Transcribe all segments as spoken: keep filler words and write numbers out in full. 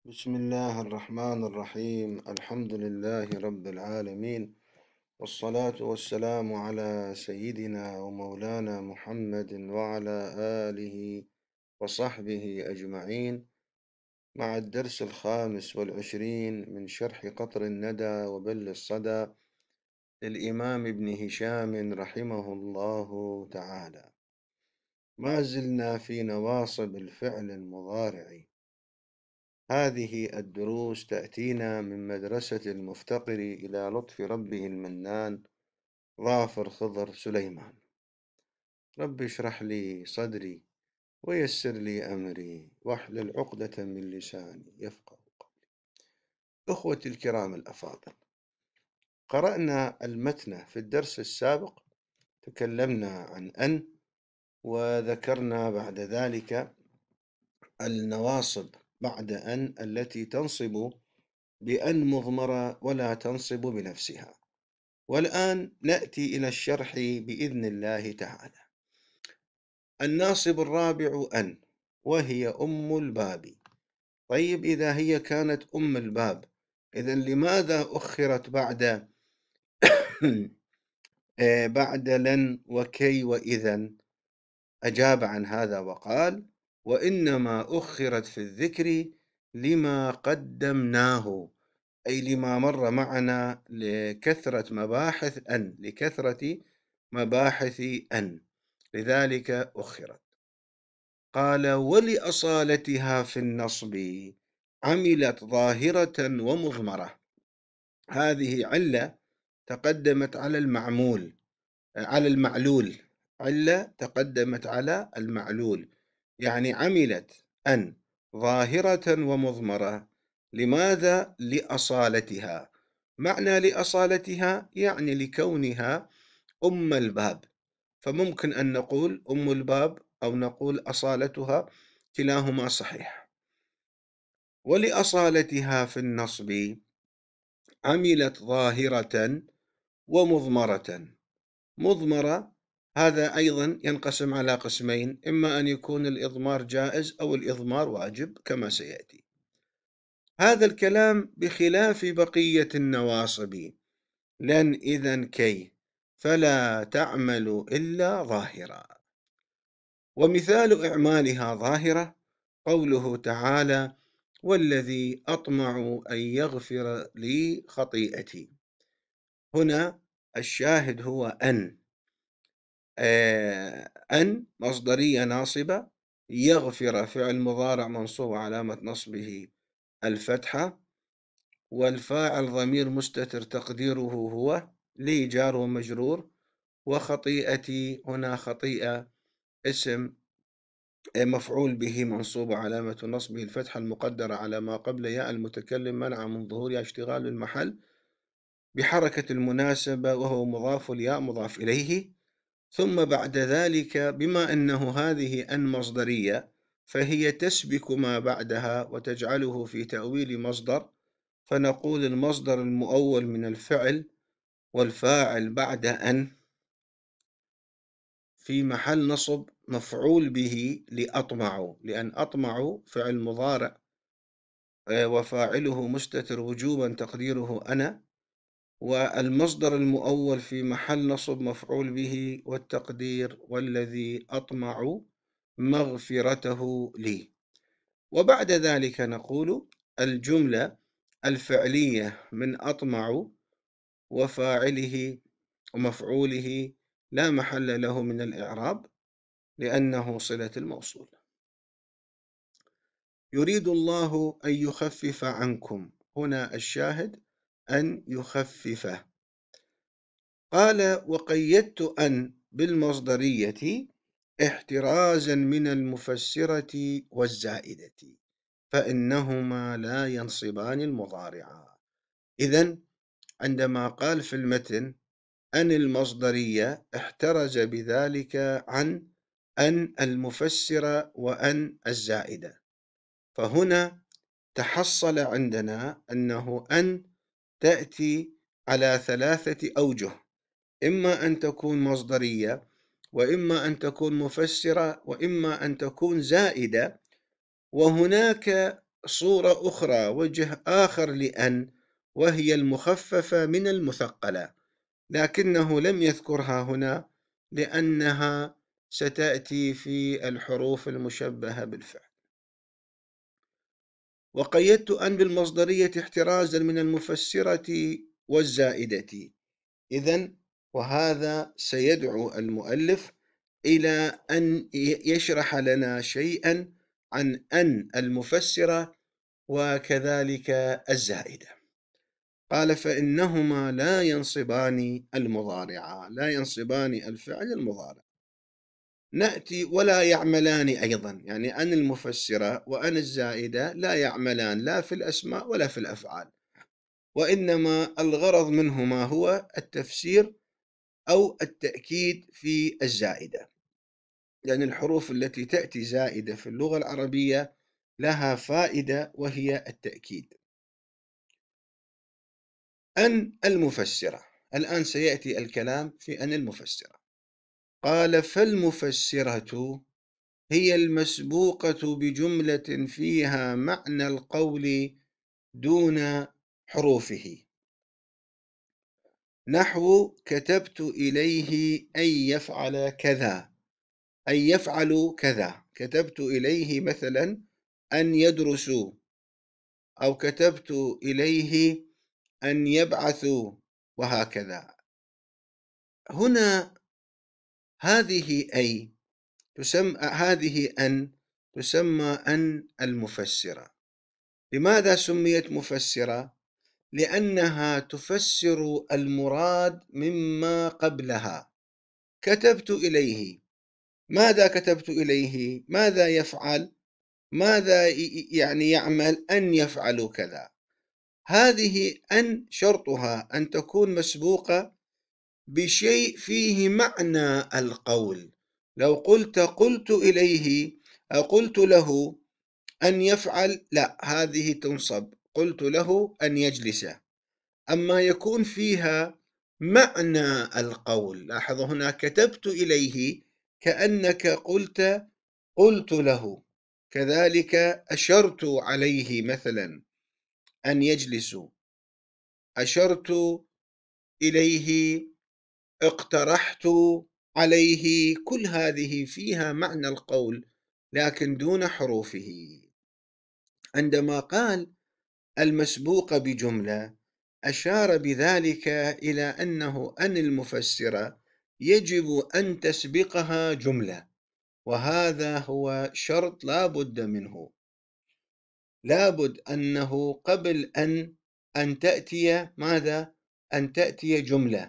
بسم الله الرحمن الرحيم. الحمد لله رب العالمين، والصلاة والسلام على سيدنا ومولانا محمد وعلى آله وصحبه أجمعين، مع الدرس الخامس والعشرين من شرح قطر الندى وبل الصدى للإمام ابن هشام رحمه الله تعالى. ما زلنا في نواصب الفعل المضارع. هذه الدروس تأتينا من مدرسة المفتقر إلى لطف ربه المنان ظافر خضر سليمان. رب اشرح لي صدري ويسر لي أمري واحلل عقدة من لساني يفقه قولي. أخوتي الكرام الأفاضل، قرأنا المتن في الدرس السابق، تكلمنا عن أن، وذكرنا بعد ذلك النواصب بعد أن التي تنصب بأن مضمرة ولا تنصب بنفسها. والآن نأتي إلى الشرح بإذن الله تعالى. الناصب الرابع أن، وهي أم الباب. طيب، إذا هي كانت أم الباب، إذن لماذا أخرت بعد بعد لن وكي وإذن؟ أجاب عن هذا وقال: وإنما أخرت في الذكر لما قدمناه، أي لما مر معنا لكثرة مباحث أن، لكثرة مباحث أن، لذلك أخرت. قال: ولأصالتها في النصب عملت ظاهرة ومضمرة. هذه علة تقدمت على المعمول على المعلول علة تقدمت على المعلول، يعني عملت أن ظاهرة ومضمرة. لماذا؟ لأصالتها. معنى لأصالتها يعني لكونها أم الباب، فممكن أن نقول أم الباب أو نقول أصالتها، كلاهما صحيح. ولأصالتها في النصب عملت ظاهرة ومضمرة. مضمرة هذا أيضا ينقسم على قسمين، إما أن يكون الإضمار جائز أو الإضمار واجب كما سيأتي. هذا الكلام بخلاف بقية النواصب. لن إذن كي فلا تعمل إلا ظاهرة. ومثال إعمالها ظاهرة قوله تعالى: والذي أطمع أن يغفر لي خطيئتي. هنا الشاهد هو أن أن مصدرية ناصبة، يغفر فعل مضارع منصوب علامة نصبه الفتحة، والفاعل ضمير مستتر تقديره هو، لي جار ومجرور، وخطيئتي هنا خطيئة اسم مفعول به منصوب علامة نصبه الفتحة المقدرة على ما قبل ياء المتكلم منع من ظهورها اشتغال المحل بحركة المناسبة، وهو مضاف، الياء مضاف إليه. ثم بعد ذلك بما أنه هذه أن مصدرية، فهي تسبك ما بعدها وتجعله في تأويل مصدر، فنقول المصدر المؤول من الفعل والفاعل بعد أن في محل نصب مفعول به لأطمع، لأن أطمع فعل مضارع وفاعله مستتر وجوبا تقديره أنا، والمصدر المؤول في محل نصب مفعول به، والتقدير والذي أطمع مغفرته لي. وبعد ذلك نقول الجملة الفعلية من أطمع وفاعله ومفعوله لا محل له من الإعراب لأنه صلة الموصول. يريد الله أن يخفف عنكم، هنا الشاهد أن يخفف. قال: وقيدت أن بالمصدرية احترازا من المفسرة والزائدة، فإنهما لا ينصبان المضارع. إذن عندما قال في المتن أن المصدرية احترز بذلك عن أن المفسرة وأن الزائدة، فهنا تحصل عندنا أنه أن تأتي على ثلاثة أوجه: إما أن تكون مصدرية، وإما أن تكون مفسرة، وإما أن تكون زائدة. وهناك صورة أخرى، وجه آخر لأن، وهي المخففة من المثقلة، لكنه لم يذكرها هنا لأنها ستأتي في الحروف المشبهة بالفعل. وقيدت أن بالمصدرية احترازا من المفسرة والزائدة. إذن وهذا سيدعو المؤلف إلى أن يشرح لنا شيئا عن أن المفسرة وكذلك الزائدة. قال: فإنهما لا ينصبان المضارع، لا ينصبان الفعل المضارع. نأتي ولا يعملان أيضا، يعني أن المفسرة وأن الزائدة لا يعملان لا في الأسماء ولا في الأفعال، وإنما الغرض منهما هو التفسير أو التأكيد في الزائدة، لأن الحروف التي تأتي زائدة في اللغة العربية لها فائدة وهي التأكيد. أن المفسرة، الآن سيأتي الكلام في أن المفسرة. قال: فالمفسرة هي المسبوقة بجملة فيها معنى القول دون حروفه، نحو كتبت إليه أن يفعل كذا، أن يفعل كذا، كتبت إليه مثلا أن يدرسوا، أو كتبت إليه أن يبعثوا، وهكذا. هنا هذه أي تسمى هذه أن تسمى أن المفسرة. لماذا سميت مفسرة؟ لأنها تفسر المراد مما قبلها. كتبت إليه، ماذا كتبت إليه؟ ماذا يفعل؟ ماذا يعني يعمل؟ أن يفعل كذا. هذه أن شرطها أن تكون مسبوقة بشيء فيه معنى القول. لو قلت قلت إليه أو قلت له أن يفعل، لا، هذه تنصب، قلت له أن يجلس. أما يكون فيها معنى القول، لاحظ هنا كتبت إليه كأنك قلت قلت له، كذلك أشرت عليه مثلا أن يجلسوا، أشرت إليه، اقترحت عليه، كل هذه فيها معنى القول لكن دون حروفه. عندما قال المسبوق بجملة أشار بذلك إلى أنه أن المفسرة يجب أن تسبقها جملة، وهذا هو شرط لا بد منه. لابد أنه قبل أن أن تأتي ماذا؟ أن تأتي جملة.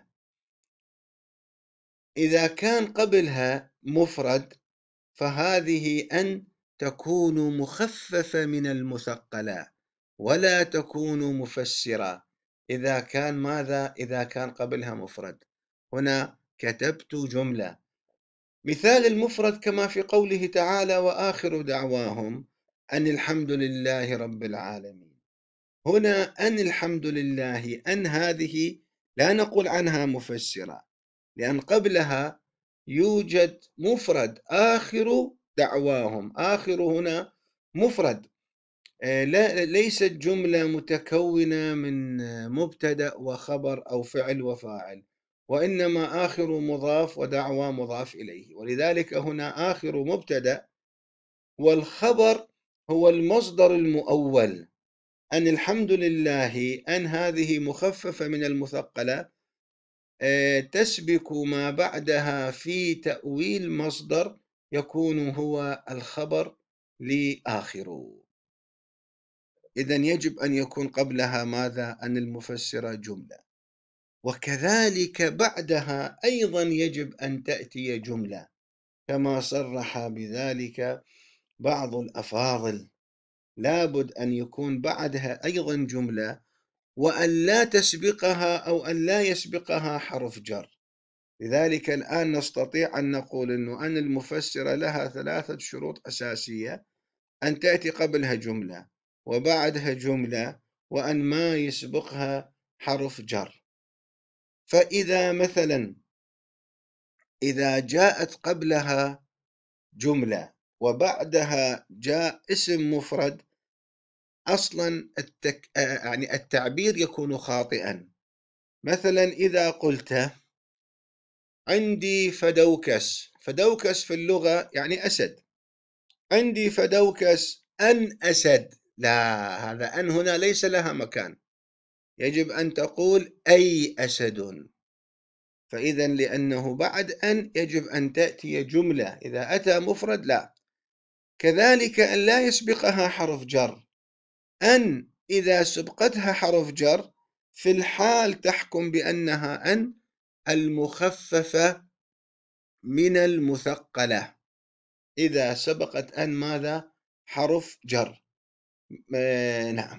إذا كان قبلها مفرد فهذه أن تكون مخففة من المثقلة ولا تكون مفسرة إذا كان ماذا؟ إذا كان قبلها مفرد. هنا كتبت جملة. مثال المفرد كما في قوله تعالى: وآخر دعواهم أن الحمد لله رب العالمين. هنا أن الحمد لله، أن هذه لا نقول عنها مفسرة، لأن قبلها يوجد مفرد آخر دعواهم. آخر هنا مفرد، لا ليست جملة متكونة من مبتدأ وخبر أو فعل وفاعل، وإنما آخر مضاف ودعوى مضاف إليه، ولذلك هنا آخر مبتدأ والخبر هو المصدر المؤول. أن الحمد لله، أن هذه مخففة من المثقلة، تسبق ما بعدها في تأويل مصدر يكون هو الخبر لآخر. إذن يجب أن يكون قبلها ماذا؟ أن المفسرة جملة، وكذلك بعدها أيضا يجب أن تأتي جملة، كما صرح بذلك بعض الأفاضل. لابد أن يكون بعدها أيضا جملة، وأن لا تسبقها أو أن لا يسبقها حرف جر. لذلك الآن نستطيع أن نقول أنه أن المفسرة لها ثلاثة شروط أساسية: أن تأتي قبلها جملة، وبعدها جملة، وأن ما يسبقها حرف جر. فإذا مثلا إذا جاءت قبلها جملة وبعدها جاء اسم مفرد، أصلا التك... يعني التعبير يكون خاطئا. مثلا إذا قلت عندي فدوكس، فدوكس في اللغة يعني أسد، عندي فدوكس أن أسد، لا، هذا أن هنا ليس لها مكان، يجب أن تقول أي أسد. فإذا لأنه بعد أن يجب أن تأتي جملة، إذا أتى مفرد لا. كذلك أن لا يسبقها حرف جر، أن إذا سبقتها حرف جر في الحال تحكم بأنها أن المخففة من المثقلة، إذا سبقت أن ماذا؟ حرف جر. آه نعم.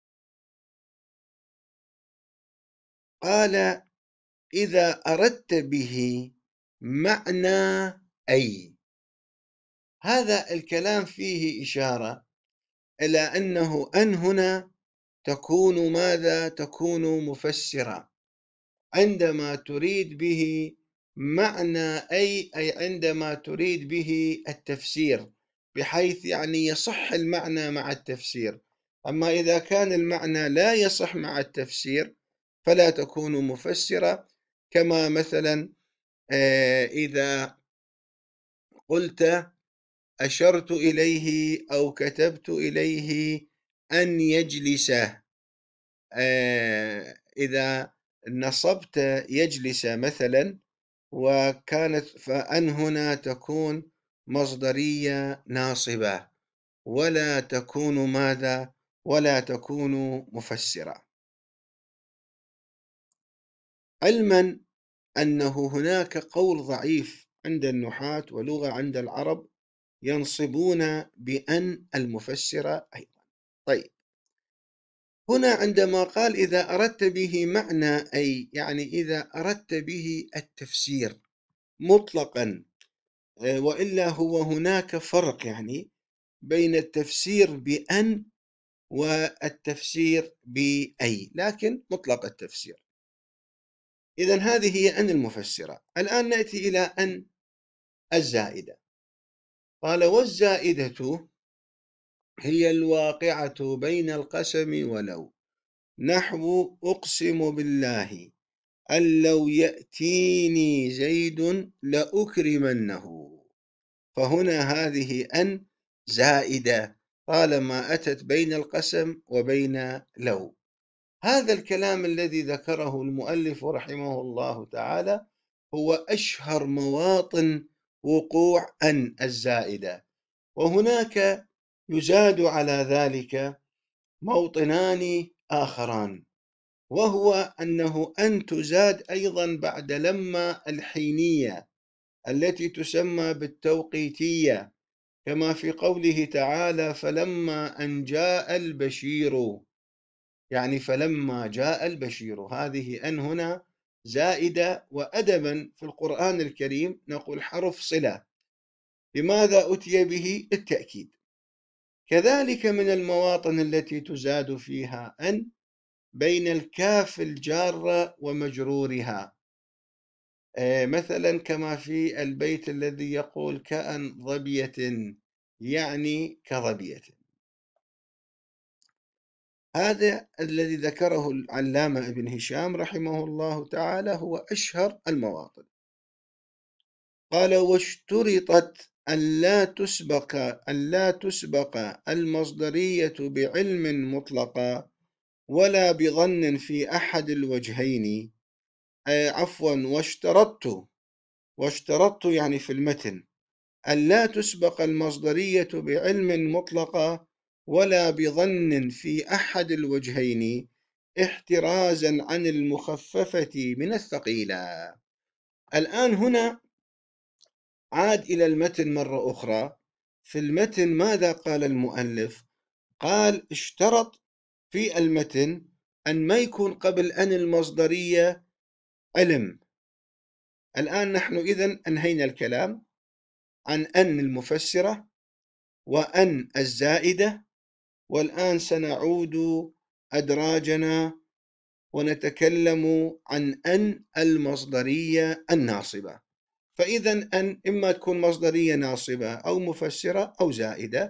قال إذا أردت به معنى أي، هذا الكلام فيه إشارة إلى أنه أن هنا تكون ماذا؟ تكون مفسرة عندما تريد به معنى أي، أي عندما تريد به التفسير، بحيث يعني يصح المعنى مع التفسير. أما إذا كان المعنى لا يصح مع التفسير فلا تكون مفسرة. كما مثلا إذا قلت أشرت إليه أو كتبت إليه أن يجلس، إذا نصبت يجلس مثلا وكانت، فأن هنا تكون مصدرية ناصبة ولا تكون ماذا؟ ولا تكون مفسرة. علما أنه هناك قول ضعيف عند النحاة ولغة عند العرب ينصبون بأن المفسرة أيضا. طيب، هنا عندما قال إذا أردت به معنى أي، يعني إذا أردت به التفسير مطلقا، وإلا هو هناك فرق يعني بين التفسير بأن والتفسير بأي، لكن مطلق التفسير. إذن هذه هي أن المفسرة. الآن نأتي إلى أن الزائدة. قال والزائدة هي الواقعة بين القسم ولو، نحو أقسم بالله أن لو يأتيني زيد لأكرمنه. فهنا هذه أن زائدة طالما أتت بين القسم وبين لو. هذا الكلام الذي ذكره المؤلف رحمه الله تعالى هو أشهر مواطن وقوع أن الزائدة، وهناك يزاد على ذلك موطنان آخران، وهو أنه أن تزاد أيضا بعد لما الحينية التي تسمى بالتوقيتية، كما في قوله تعالى فلما أن جاء البشير، يعني فلما جاء البشير. هذه أن هنا زائدة، وأدبا في القرآن الكريم نقول حرف صلة. لماذا أتي به؟ التأكيد. كذلك من المواطن التي تزاد فيها أن بين الكاف الجارة ومجرورها، مثلا كما في البيت الذي يقول كأن ظبية، يعني كظبية. هذا الذي ذكره العلامة ابن هشام رحمه الله تعالى هو أشهر المواطن. قال واشترطت أن لا تسبق أن لا تسبق المصدرية بعلم مطلقا ولا بظن في أحد الوجهين. عفوا واشترطت واشترطت يعني في المتن أن لا تسبق المصدرية بعلم مطلقا ولا بظن في أحد الوجهين احترازا عن المخففة من الثقيلة. الآن هنا عاد إلى المتن مرة أخرى. في المتن ماذا قال المؤلف؟ قال اشترط في المتن أن ما يكون قبل أن المصدرية علم. الآن نحن إذن أنهينا الكلام عن أن المفسرة وأن الزائدة، والآن سنعود أدراجنا ونتكلم عن أن المصدرية الناصبة. فإذا أن إما تكون مصدرية ناصبة أو مفسرة أو زائدة.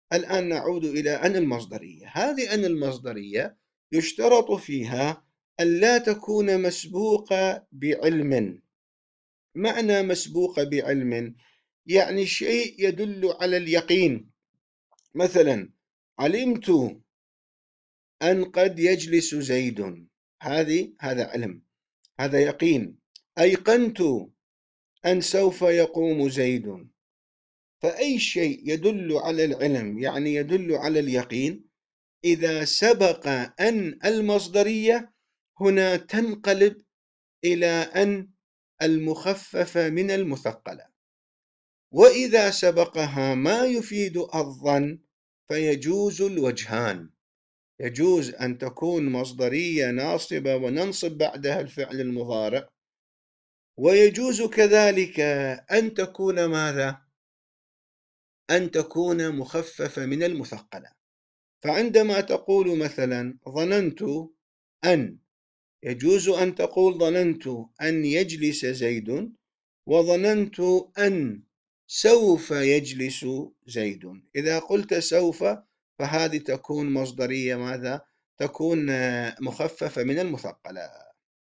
الآن نعود إلى أن المصدرية. هذه أن المصدرية يشترط فيها أن لا تكون مسبوقة بعلم. معنى مسبوقة بعلم يعني شيء يدل على اليقين. مثلا علمت أن قد يجلس زيد، هذه هذا علم، هذا يقين. أيقنت أن سوف يقوم زيد. فأي شيء يدل على العلم يعني يدل على اليقين، إذا سبق أن المصدرية هنا تنقلب إلى أن المخففة من المثقلة، وإذا سبقها ما يفيد الظن فيجوز الوجهان. يجوز أن تكون مصدرية ناصبة وننصب بعدها الفعل المضارع، ويجوز كذلك أن تكون ماذا؟ أن تكون مخففة من المثقلة. فعندما تقول مثلا ظننت أن، يجوز أن تقول ظننت أن يجلس زيد، وظننت أن سوف يجلس زيد. إذا قلت سوف فهذه تكون مصدرية ماذا؟ تكون مخففة من المثقلة.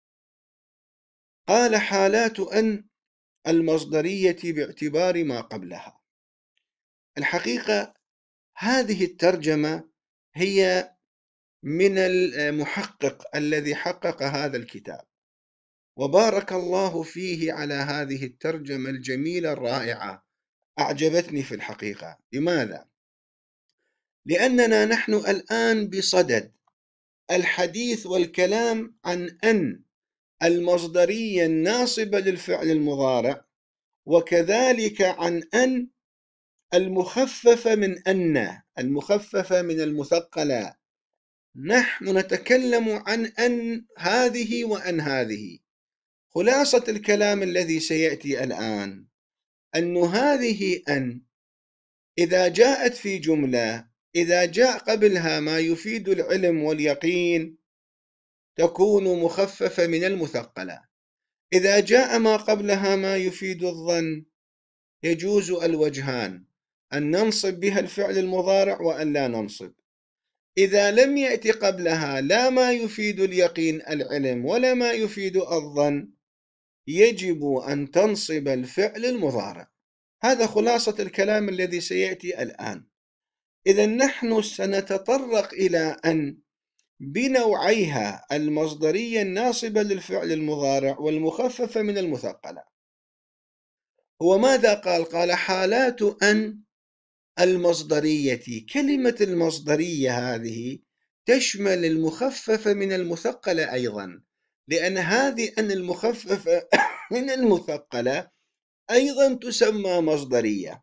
قال حالات أن المصدرية باعتبار ما قبلها. الحقيقة هذه الترجمة هي من المحقق الذي حقق هذا الكتاب، وبارك الله فيه على هذه الترجمة الجميلة الرائعة، أعجبتني في الحقيقة. لماذا؟ لأننا نحن الآن بصدد الحديث والكلام عن أن المصدرية الناصبة للفعل المضارع، وكذلك عن أن المخففة من أن، المخففة من المثقلة. نحن نتكلم عن أن هذه وأن هذه. خلاصة الكلام الذي سيأتي الآن أن هذه أن إذا جاءت في جملة، إذا جاء قبلها ما يفيد العلم واليقين تكون مخففة من المثقلة. إذا جاء ما قبلها ما يفيد الظن يجوز الوجهان، أن ننصب بها الفعل المضارع وأن لا ننصب. إذا لم يأتي قبلها لا ما يفيد اليقين العلم ولا ما يفيد الظن يجب أن تنصب الفعل المضارع. هذا خلاصة الكلام الذي سيأتي الآن. إذا نحن سنتطرق إلى أن بنوعيها، المصدرية الناصبة للفعل المضارع والمخففة من المثقلة. هو ماذا قال؟ قال حالات أن المصدرية. كلمة المصدرية هذه تشمل المخففة من المثقلة أيضا، لأن هذه أن المخففة من المثقلة أيضا تسمى مصدرية،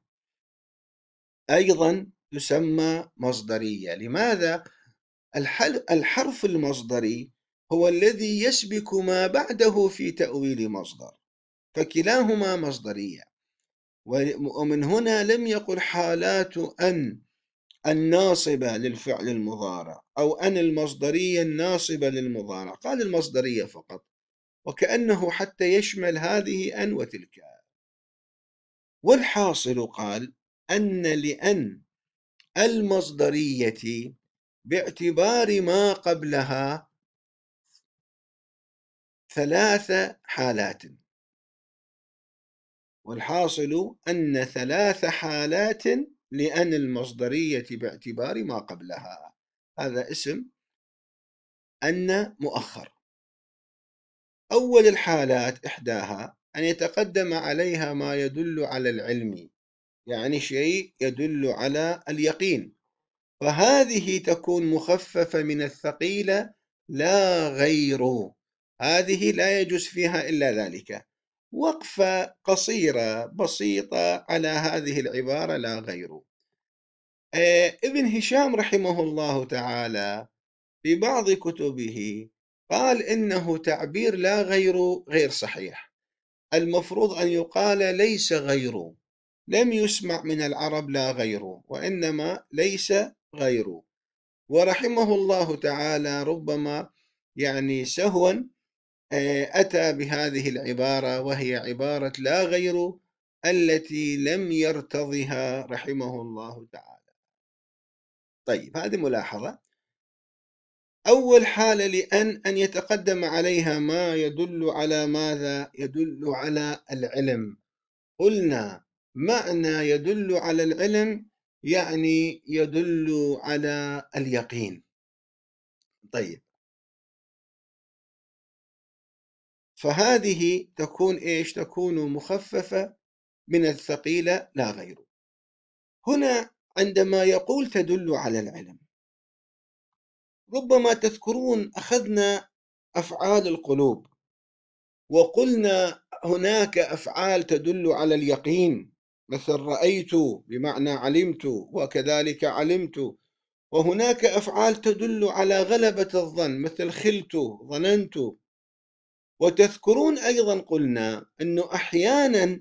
أيضا تسمى مصدرية. لماذا؟ الحرف المصدري هو الذي يسبك ما بعده في تأويل مصدر، فكلاهما مصدرية. ومن هنا لم يقل حالات أن الناصبة للفعل المضارع أو أن المصدرية الناصبة للمضارع، قال المصدرية فقط، وكأنه حتى يشمل هذه أن وتلك. والحاصل قال أن لأن المصدرية باعتبار ما قبلها ثلاث حالات، والحاصل أن ثلاث حالات لأن المصدرية باعتبار ما قبلها. هذا اسم أن مؤخر. أول الحالات إحداها أن يتقدم عليها ما يدل على العلم، يعني شيء يدل على اليقين، فهذه تكون مخففة من الثقيلة لا غير. هذه لا يجوز فيها إلا ذلك. وقفة قصيرة بسيطة على هذه العبارة لا غير. ابن هشام رحمه الله تعالى في بعض كتبه قال إنه تعبير لا غير غير صحيح، المفروض أن يقال ليس غير. لم يسمع من العرب لا غير، وإنما ليس غير. ورحمه الله تعالى ربما يعني سهوا أتى بهذه العبارة، وهي عبارة لا غير التي لم يرتضها رحمه الله تعالى. طيب هذه ملاحظة. أول حالة لأن أن يتقدم عليها ما يدل على ماذا؟ يدل على العلم. قلنا معنى يدل على العلم يعني يدل على اليقين. طيب فهذه تكون إيش؟ تكون مخففة من الثقيلة لا غير. هنا عندما يقول تدل على العلم، ربما تذكرون أخذنا أفعال القلوب وقلنا هناك أفعال تدل على اليقين، مثل رأيت بمعنى علمت، وكذلك علمت. وهناك أفعال تدل على غلبة الظن، مثل خلت، ظننت. وتذكرون أيضا قلنا أنه أحيانا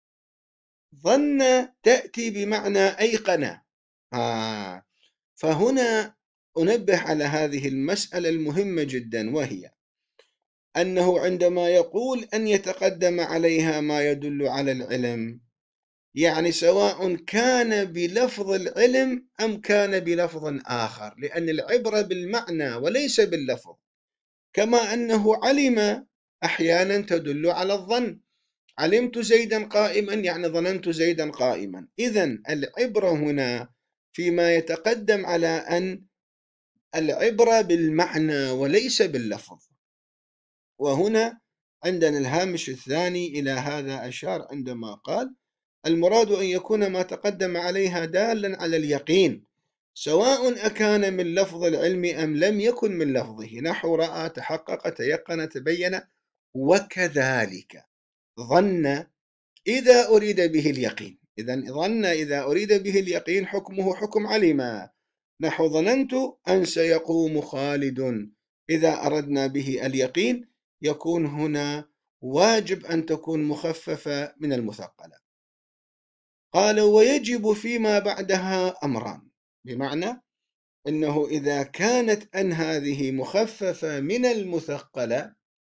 ظن تأتي بمعنى أيقن. آه. فهنا أنبه على هذه المسألة المهمة جدا، وهي أنه عندما يقول أن يتقدم عليها ما يدل على العلم، يعني سواء كان بلفظ العلم أم كان بلفظ آخر، لأن العبرة بالمعنى وليس باللفظ. كما أنه علم أحيانا تدل على الظن، علمت زيدا قائما يعني ظننت زيدا قائما. إذن العبرة هنا فيما يتقدم على أن العبرة بالمعنى وليس باللفظ. وهنا عندنا الهامش الثاني إلى هذا أشار عندما قال المراد أن يكون ما تقدم عليها دالا على اليقين، سواء أكان من لفظ العلم أم لم يكن من لفظه، نحو رأى، تحقق، تيقن، تبين. وكذلك ظن إذا أريد به اليقين. إذن ظن إذا أريد به اليقين حكمه حكم علم، نحو ظننت أن سيقوم خالد. إذا أردنا به اليقين يكون هنا واجب أن تكون مخففة من المثقلة. قال ويجب فيما بعدها أمران، بمعنى أنه إذا كانت أن هذه مخففة من المثقلة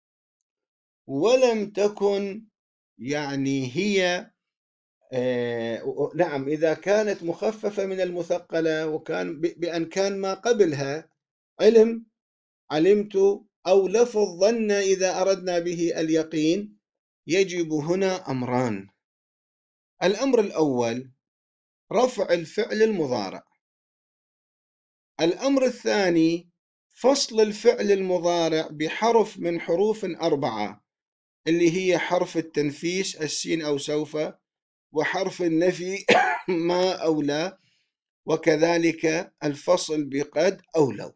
ولم تكن يعني هي آه نعم إذا كانت مخففة من المثقلة وكان بأن كان ما قبلها علم، علمت، أو لفظ ظن إذا أردنا به اليقين، يجب هنا أمران. الأمر الأول رفع الفعل المضارع. الأمر الثاني فصل الفعل المضارع بحرف من حروف أربعة، اللي هي حرف التنفيس السين أو سوف، وحرف النفي ما أو لا، وكذلك الفصل بقد أو لو.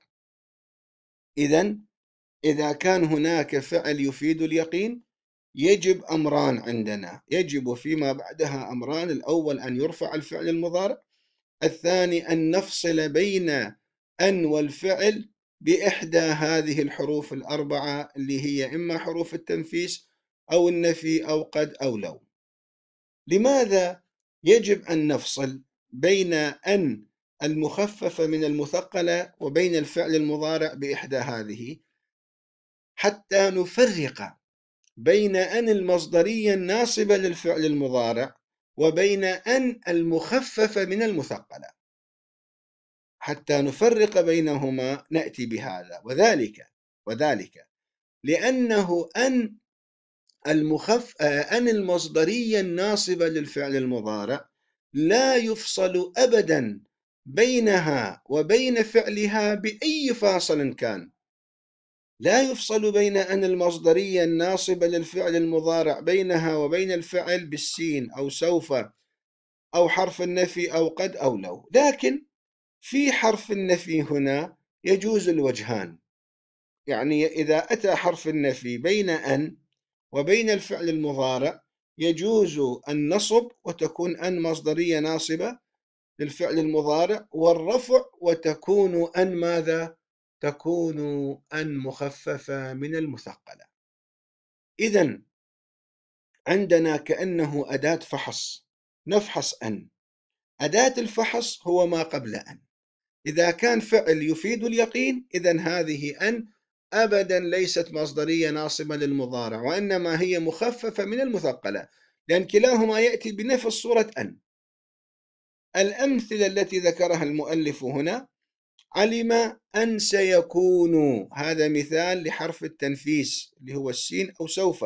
إذن إذا كان هناك فعل يفيد اليقين يجب أمران عندنا، يجب فيما بعدها أمران. الأول أن يرفع الفعل المضارع، الثاني أن نفصل بين أن والفعل بإحدى هذه الحروف الأربعة اللي هي إما حروف التنفيس أو النفي أو قد أو لو. لماذا يجب أن نفصل بين أن المخففة من المثقلة وبين الفعل المضارع بإحدى هذه؟ حتى نفرق بين أن المصدرية الناصبة للفعل المضارع وبين أن المخففة من المثقلة، حتى نفرق بينهما نأتي بهذا. وذلك وذلك لأنه أن المخف أن المصدرية الناصبة للفعل المضارع لا يفصل أبدا بينها وبين فعلها بأي فاصل كان. لا يفصل بين أن المصدرية الناصبة للفعل المضارع بينها وبين الفعل بالسين أو سوف أو حرف النفي أو قد أو لو. لكن في حرف النفي هنا يجوز الوجهان، يعني إذا أتى حرف النفي بين أن وبين الفعل المضارع يجوز النصب وتكون أن مصدرية ناصبة للفعل المضارع، والرفع وتكون أن ماذا؟ تكون أن مخففة من المثقلة. إذن عندنا كأنه أداة فحص، نفحص أن. أداة الفحص هو ما قبل أن. إذا كان فعل يفيد اليقين إذن هذه أن أبدا ليست مصدرية ناصبة للمضارع، وإنما هي مخففة من المثقلة، لأن كلاهما يأتي بنفس صورة أن. الأمثلة التي ذكرها المؤلف هنا علم أن سيكون، هذا مثال لحرف التنفيس اللي هو السين أو سوف.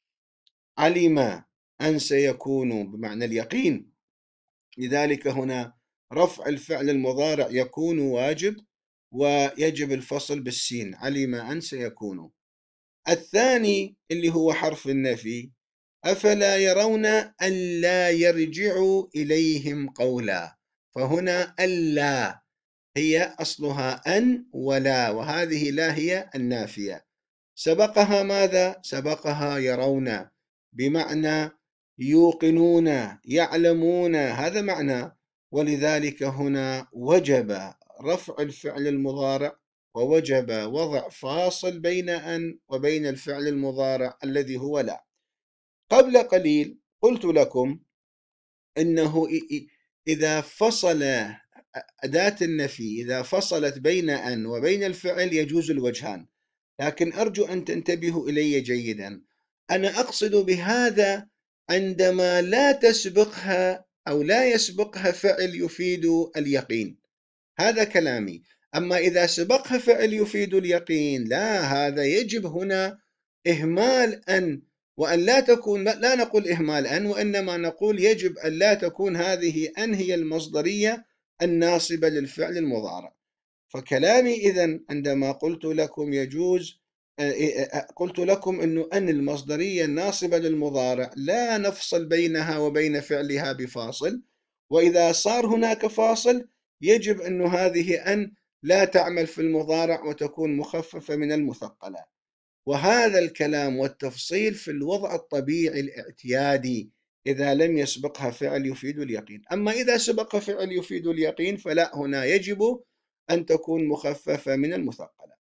علم أن سيكون بمعنى اليقين، لذلك هنا رفع الفعل المضارع يكون واجب، ويجب الفصل بالسين، علم أن سيكون. الثاني اللي هو حرف النفي، أفلا يرون ألا يرجعوا إليهم قولا، فهنا ألا هي أصلها أن ولا، وهذه لا هي النافية. سبقها ماذا؟ سبقها يرون، بمعنى يوقنون يعلمون، هذا معنى. ولذلك هنا وجب رفع الفعل المضارع، ووجب وضع فاصل بين أن وبين الفعل المضارع الذي هو لا. قبل قليل قلت لكم إنه إذا فصل أداة النفي، إذا فصلت بين أن وبين الفعل يجوز الوجهان، لكن أرجو أن تنتبهوا إلي جيدا. أنا أقصد بهذا عندما لا تسبقها أو لا يسبقها فعل يفيد اليقين، هذا كلامي. أما إذا سبقها فعل يفيد اليقين، لا، هذا يجب هنا إهمال أن، وأن لا تكون، لا نقول إهمال أن، وإنما نقول يجب أن لا تكون هذه أن هي المصدرية الناصبة للفعل المضارع. فكلامي إذن عندما قلت لكم يجوز، قلت لكم أنه أن المصدرية الناصبة للمضارع لا نفصل بينها وبين فعلها بفاصل، وإذا صار هناك فاصل يجب أن هذه أن لا تعمل في المضارع وتكون مخففة من المثقلة. وهذا الكلام والتفصيل في الوضع الطبيعي الاعتيادي إذا لم يسبقها فعل يفيد اليقين. أما إذا سبق فعل يفيد اليقين فلا، هنا يجب أن تكون مخففة من المثقلة.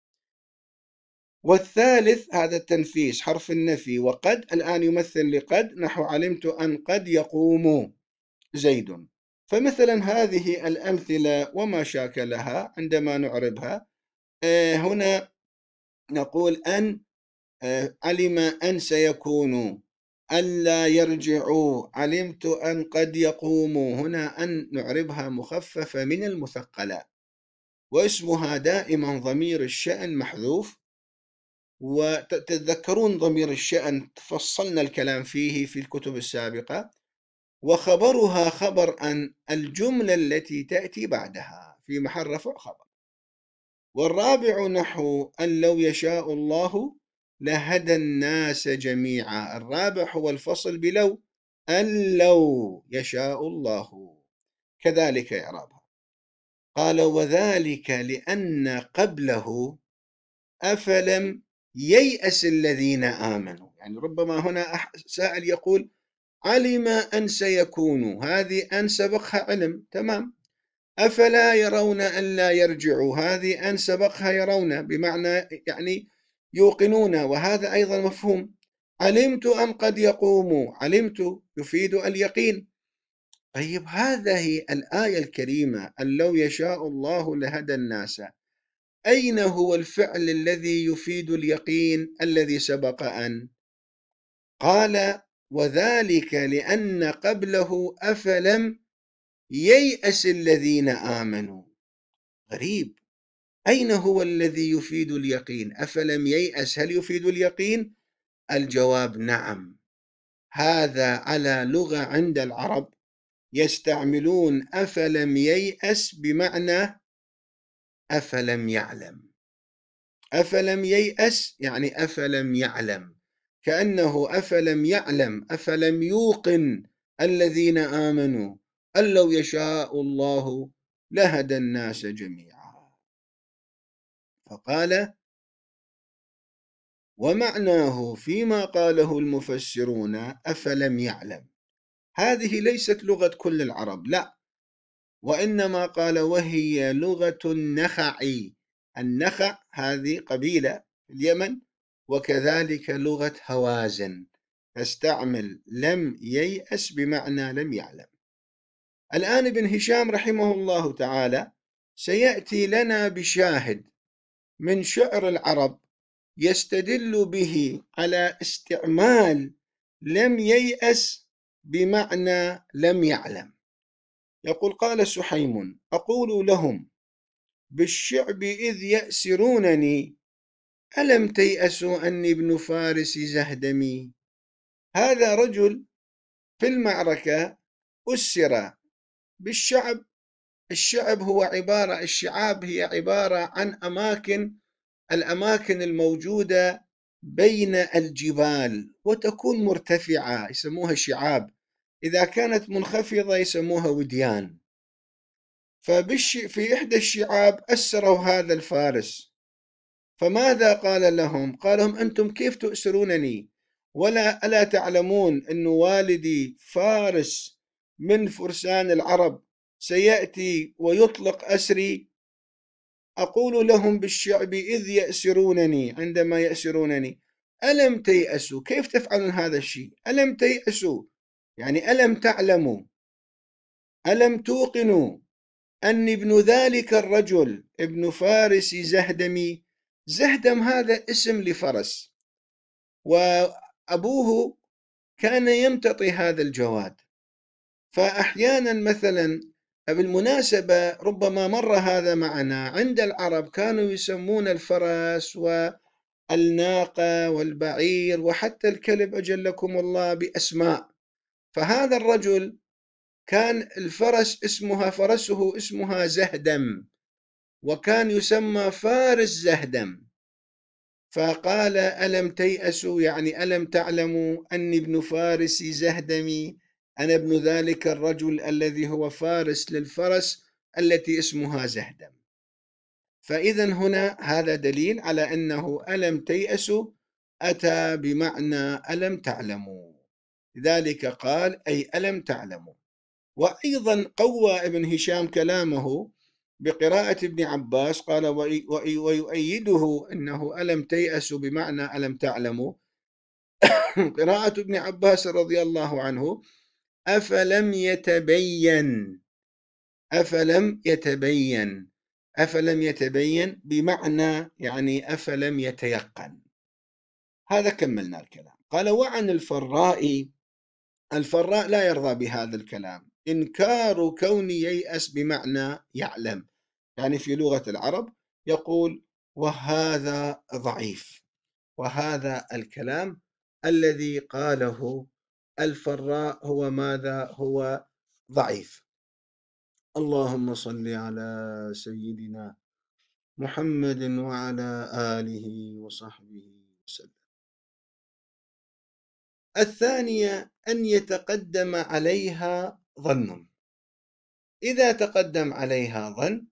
والثالث هذا التنفيس حرف النفي، وقد الآن يمثل لقد، نحو علمت أن قد يقوم زيد. فمثلا هذه الأمثلة وما شاكلها عندما نعربها، هنا نقول أن علم أن سيكون، ألا يرجعوا، علمت أن قد يقوموا. هنا أن نعربها مخففة من المثقلة، واسمها دائما ضمير الشأن محذوف. وتتذكرون ضمير الشأن فصلنا الكلام فيه في الكتب السابقة. وخبرها خبر أن، الجملة التي تأتي بعدها في محل رفع خبر. والرابع نحو أن لو يشاء الله لهدى الناس جميعا، الرابع هو الفصل بلو، أن لو يشاء الله، كذلك إعرابها. قال وذلك لأن قبله أفلم ييأس الذين آمنوا، يعني ربما هنا سائل يقول علم أن سيكون، هذه أن سبقها علم، تمام. أفلا يرون أن لا يرجعوا، هذه أن سبقها يرون، بمعنى يعني يوقنون، وهذا أيضا مفهوم. علمت أن قد يقوموا، علمت يفيد اليقين. طيب هذه الآية الكريمة أن لو يشاء الله لهدى الناس، أين هو الفعل الذي يفيد اليقين الذي سبق أن؟ قال وذلك لأن قبله أفلم ييأس الذين آمنوا. غريب، أين هو الذي يفيد اليقين؟ أفلم ييأس هل يفيد اليقين؟ الجواب نعم. هذا على لغة عند العرب يستعملون أفلم ييأس بمعنى أفلم يعلم. أفلم ييأس يعني أفلم يعلم، كأنه أفلم يعلم، أفلم يوقن الذين آمنوا أن لو يشاء الله لهدى الناس جميعا. فقال ومعناه فيما قاله المفسرون أفلم يعلم، هذه ليست لغة كل العرب، لا، وإنما قال وهي لغة النخع. النخع هذه قبيلة في اليمن، وكذلك لغة هوازن تستعمل لم ييأس بمعنى لم يعلم. الآن ابن هشام رحمه الله تعالى سيأتي لنا بشاهد من شعر العرب يستدل به على استعمال لم ييأس بمعنى لم يعلم. يقول قال سحيم أقول لهم بالشعب إذ يأسرونني ألم تيأسوا أني ابن فارس زهدمي. هذا رجل في المعركة أسر بالشعب. الشعب هو عبارة الشعاب هي عبارة عن أماكن الأماكن الموجودة بين الجبال وتكون مرتفعة يسموها شعاب، إذا كانت منخفضة يسموها وديان. فبالش في إحدى الشعاب أسروا هذا الفارس، فماذا قال لهم؟ قال لهم أنتم كيف تؤسرونني ولا ألا تعلمون أن والدي فارس من فرسان العرب سيأتي ويطلق أسري؟ أقول لهم بالشعب إذ يأسرونني عندما يأسرونني ألم تيأسوا. كيف تفعلون هذا الشيء؟ ألم تيأسوا يعني ألم تعلموا ألم توقنوا أني ابن ذلك الرجل ابن فارس زهدمي. زهدم هذا اسم لفرس، وأبوه كان يمتطي هذا الجواد. فأحيانا مثلا بالمناسبة ربما مر هذا معنا، عند العرب كانوا يسمون الفرس والناقة والبعير وحتى الكلب أجلكم الله بأسماء. فهذا الرجل كان الفرس اسمها فرسه اسمها زهدم، وكان يسمى فارس زهدم. فقال ألم تيأسوا يعني ألم تعلموا أني ابن فارس زهدمي، أنا ابن ذلك الرجل الذي هو فارس للفرس التي اسمها زهدم. فإذا هنا هذا دليل على أنه ألم تيأسوا أتى بمعنى ألم تعلموا، لذلك قال أي ألم تعلموا. وأيضا قوى ابن هشام كلامه بقراءة ابن عباس، قال ويؤيده أنه ألم تيأسوا بمعنى ألم تعلموا قراءة ابن عباس رضي الله عنه أفلم يتبين أفلم يتبين أفلم يتبين بمعنى يعني أفلم يتيقن. هذا كملنا الكلام. قال وعن الفراء الفراء لا يرضى بهذا الكلام. إنكار كون ييأس بمعنى يعلم، يعني في لغة العرب يقول وهذا ضعيف. وهذا الكلام الذي قاله الفراء هو ماذا؟ هو ضعيف. اللهم صل على سيدنا محمد وعلى آله وصحبه وسلم. الثانية أن يتقدم عليها ظن. إذا تقدم عليها ظن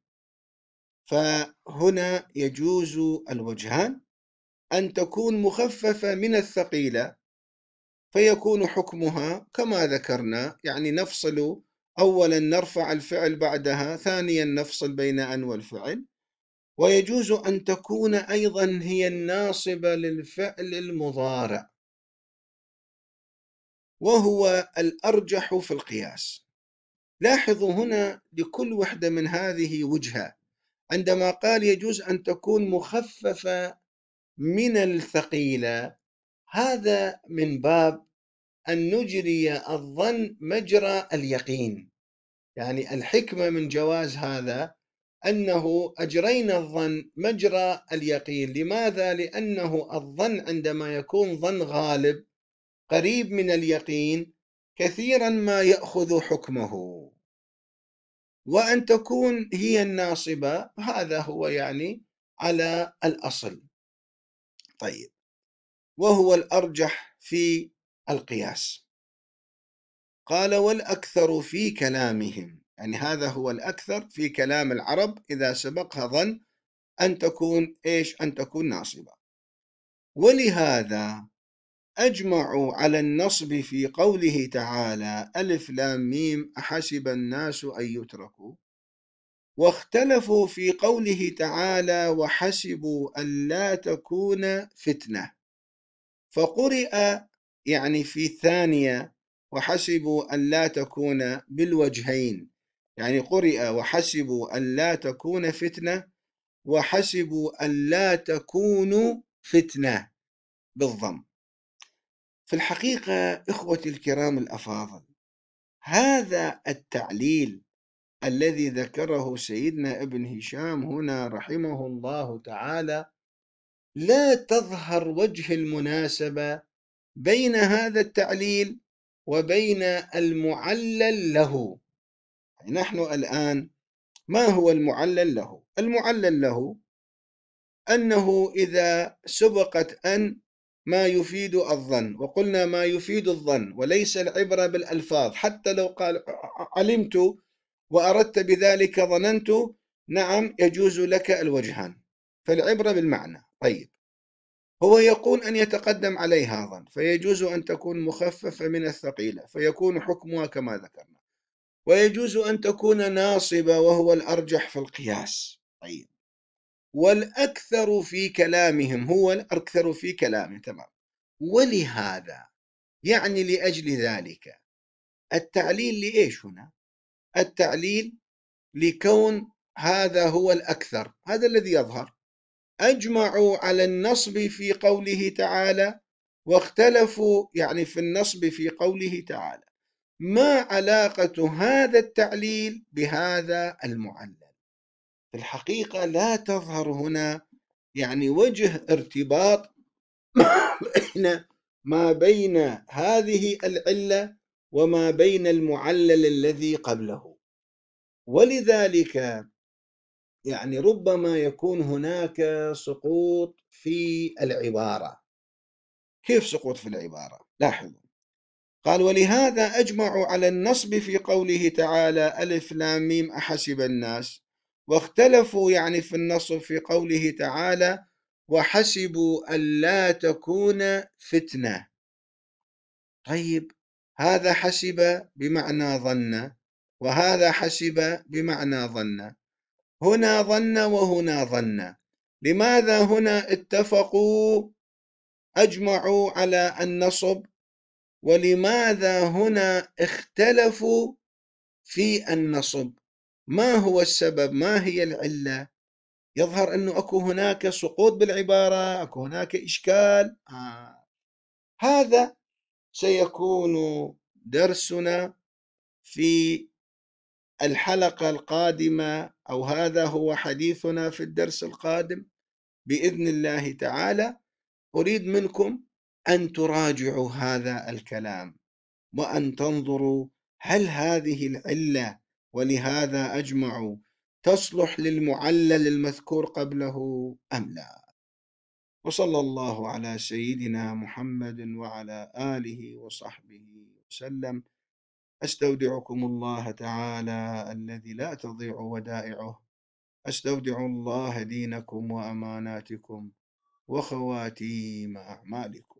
فهنا يجوز الوجهان، أن تكون مخففة من الثقيلة فيكون حكمها كما ذكرنا، يعني نفصل أولا نرفع الفعل بعدها، ثانيا نفصل بين أن والفعل. ويجوز أن تكون أيضا هي الناصبة للفعل المضارع، وهو الأرجح في القياس. لاحظوا هنا لكل وحدة من هذه وجهة. عندما قال يجوز أن تكون مخففة من الثقيلة، هذا من باب أن نجري الظن مجرى اليقين، يعني الحكمة من جواز هذا أنه أجرينا الظن مجرى اليقين. لماذا؟ لأنه الظن عندما يكون ظن غالب قريب من اليقين كثيرا ما يأخذ حكمه. وأن تكون هي الناصبة هذا هو يعني على الأصل. طيب، وهو الأرجح في القياس. قال والأكثر في كلامهم، يعني هذا هو الأكثر في كلام العرب إذا سبقها ظن أن تكون إيش؟ أن تكون ناصبة. ولهذا أجمعوا على النصب في قوله تعالى ألف لام ميم أحسب الناس أن يتركوا، واختلفوا في قوله تعالى وحسبوا ألا تكون فتنة، فقرئ يعني في الثانية وحسبوا ألا تكون بالوجهين، يعني قرئ وحسبوا ألا تكون فتنة وحسبوا ألا تكونوا فتنة بالضم. في الحقيقة إخوتي الكرام الأفاضل، هذا التعليل الذي ذكره سيدنا ابن هشام هنا رحمه الله تعالى لا تظهر وجه المناسبة بين هذا التعليل وبين المعلل له. نحن الآن ما هو المعلل له؟ المعلل له أنه إذا سبقت أن ما يفيد الظن، وقلنا ما يفيد الظن وليس العبرة بالألفاظ، حتى لو قال علمت وأردت بذلك ظننت، نعم يجوز لك الوجهان، فالعبرة بالمعنى. طيب، هو يقول أن يتقدم عليها ظن، فيجوز أن تكون مخففة من الثقيلة فيكون حكمها كما ذكرنا، ويجوز أن تكون ناصبة وهو الأرجح في القياس. طيب، والأكثر في كلامهم هو الأكثر في كلامهم، تمام. ولهذا يعني لأجل ذلك التعليل لإيش هنا؟ التعليل لكون هذا هو الأكثر، هذا الذي يظهر. أجمعوا على النصب في قوله تعالى واختلفوا، يعني في النصب في قوله تعالى. ما علاقة هذا التعليل بهذا المعلل؟ في الحقيقة لا تظهر هنا يعني وجه ارتباط بين ما بين هذه العلة وما بين المعلل الذي قبله. ولذلك يعني ربما يكون هناك سقوط في العبارة. كيف سقوط في العبارة؟ لاحظوا، قال ولهذا أجمعوا على النصب في قوله تعالى ألف لام ميم أحسب الناس، واختلفوا يعني في النصب في قوله تعالى وحسبوا ألا تكون فتنة. طيب، هذا حسب بمعنى ظن، وهذا حسب بمعنى ظن، هنا ظن وهنا ظن. لماذا هنا اتفقوا أجمعوا على النصب، ولماذا هنا اختلفوا في النصب؟ ما هو السبب؟ ما هي العلة؟ يظهر أنه أكو هناك سقوط بالعبارة، أكو هناك إشكال. آه. هذا سيكون درسنا في الحلقة القادمة، أو هذا هو حديثنا في الدرس القادم بإذن الله تعالى. أريد منكم أن تراجعوا هذا الكلام وأن تنظروا هل هذه العلة ولهذا أجمعوا تصلح للمعلل المذكور قبله أم لا. وصلى الله على سيدنا محمد وعلى آله وصحبه وسلم. أستودعكم الله تعالى الذي لا تضيع ودائعه. أستودع الله دينكم وأماناتكم وخواتيم أعمالكم.